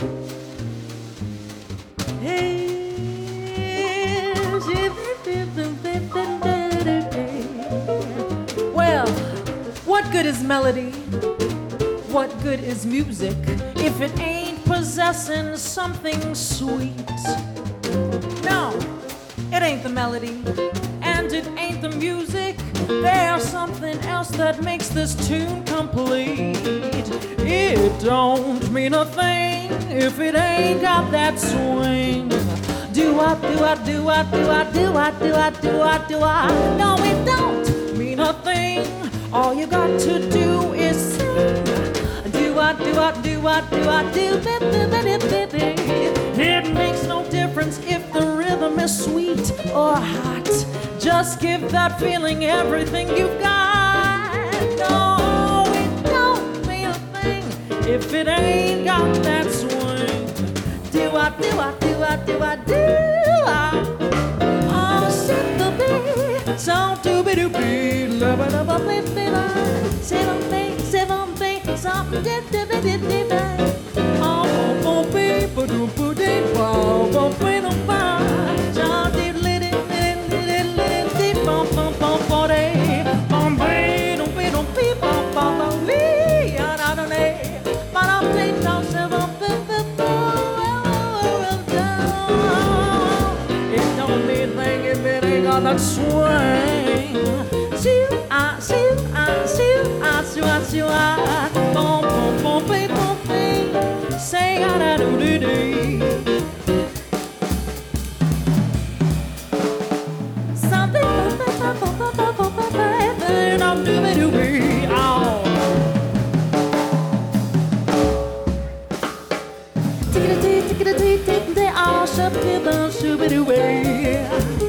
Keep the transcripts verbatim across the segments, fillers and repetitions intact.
Well, what good is melody? What good is music if it ain't possessing something sweet? No, it ain't the melody, and it ain't the music. There's something else that makes this tune complete. It don't mean a thing if it ain't got that swing. Do I, do I, do I, do I, do I, do I, do I, do I? No, it don't mean a thing. All you got to do is sing. Do I, do I, do I, do I, do it makes no difference if the rhythm is sweet or hot. Just give that feeling everything you've got. No, it don't mean a thing if it ain't got that swing. Do I, do I, do I, do I, do I? Oh, sit the bee, so doobie doobie, love it, love it, love it, seven bee, seven bee, something did, did, did, did, did. Oh, oh, bee, ba doo, ba dee, ba, ba, ba, ba, ba, John did, lit it, lit it, lit it, lit it, bum, bum, bum, ba, dee, bum, bee, doo, bee, doo, bee, bum, bum, bum, bee, ya, da, da, dee, ba, da, dee, da, seven, bee, bee, on that swing. See, I see, I see, I see, I see, I boom, boom, boom, boom, boom, boom. Say, I da do do do. Something, boom, boom, boom, boom, boom, boom, boom, then I'm doobie doobie. Oh. Tickety tickety tickety tickety, all shabby doo shooby doobie.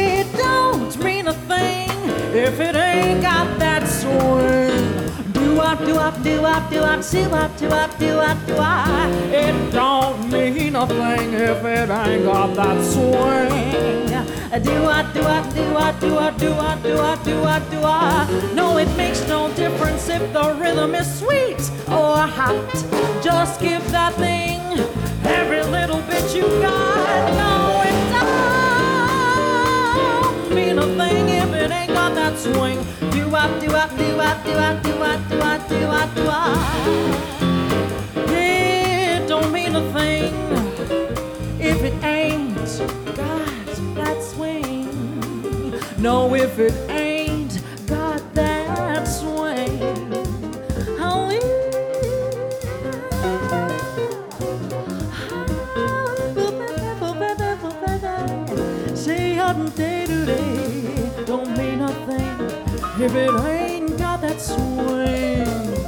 If it ain't got that swing, do I wop, do wop, do wop, do wop, see wop, do wop, do wop, do wop. It don't mean a thing if it ain't got that swing. Do wop, do wop, do wop, do wop, do wop, do wop, do wop, do wop. No, it makes no difference if the rhythm is sweet or hot. Just give that thing every little bit you got. No, it don't mean a thing if it ain't got that swing. Do wop, do wop, do wop, do wop, do wop, do wop, do wop, do wop. It don't mean a thing if it ain't got that swing. No, if it ain't got that swing. Oh, say day to day don't mean nothing if it ain't got that swing.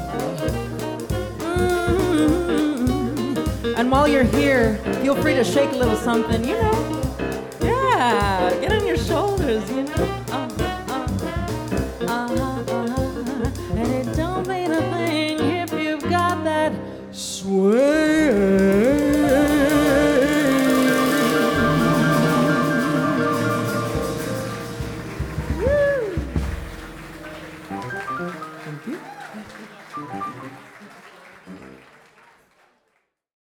Mm-hmm. And while you're here, feel free to shake a little something, you know. Yeah, get on your shoulders, you know. Uh, uh, uh-huh, uh-huh. And it don't mean a thing if you've got that swing. Thank you.